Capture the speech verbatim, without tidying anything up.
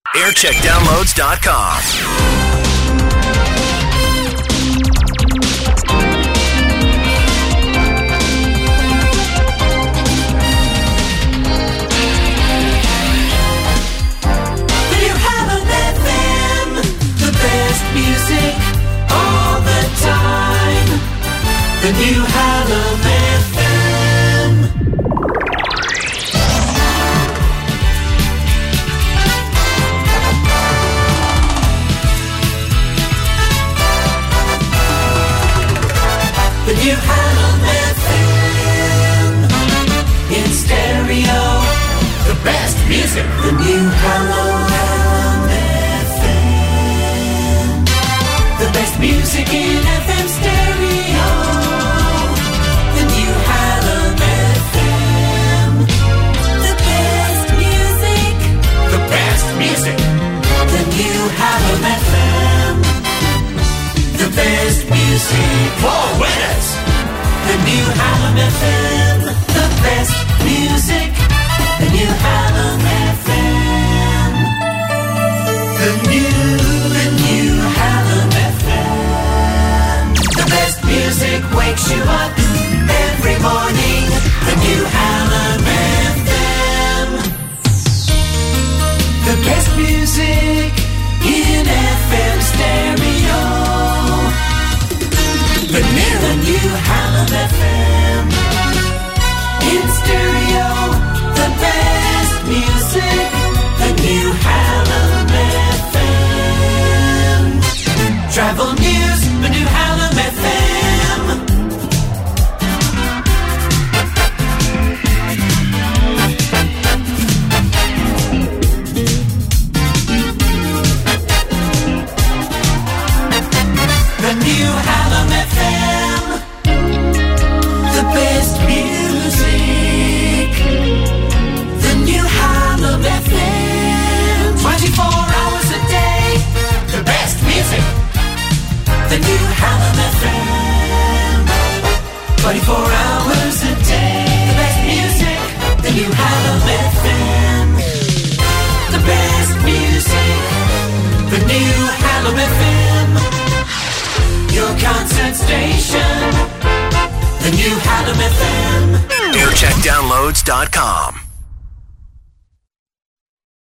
aircheck downloads dot com. Music all the time. The New Hallam F M. The New Hallam F M. In stereo. The best music. The New Hallam F M. The best music in F M stereo. The New Hallam F M. The best music. The best music. The New Hallam F M. The best music. Paul Winners. The New Hallam F M. The best music. The New Hallam F M. The new, the New Hallam F M. The best music wakes you up every morning. The New Hallam F M. The best music in F M stereo. The new, the New Hallam F M. In stereo, the best music. The New Hallam F M. Travel news, the New Hallam F M. The New Hallam F M. The best music. The New Hallam F M. twenty-four hours a day. The best music. The New Hallam F M. twenty-four hours a day. The best music. The New Hallam F M. The best music. The New Hallam F M. Your concert station. The New Hallam F M. aircheck downloads dot com.